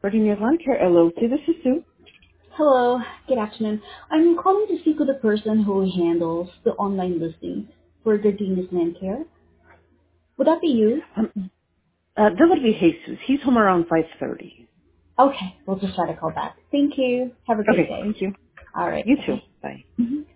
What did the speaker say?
Virginia Lawn Care LLC. This is Sue. Hello, good afternoon. I'm calling to speak with the person who handles the online listing for Gardenia's Land Care. Would that be you? That would be Jesus. He's home around 5:30. Okay, we'll just try to call back. Thank you. Have a great Okay, day. thank you. All right, You too. bye-bye. Bye. Mhm.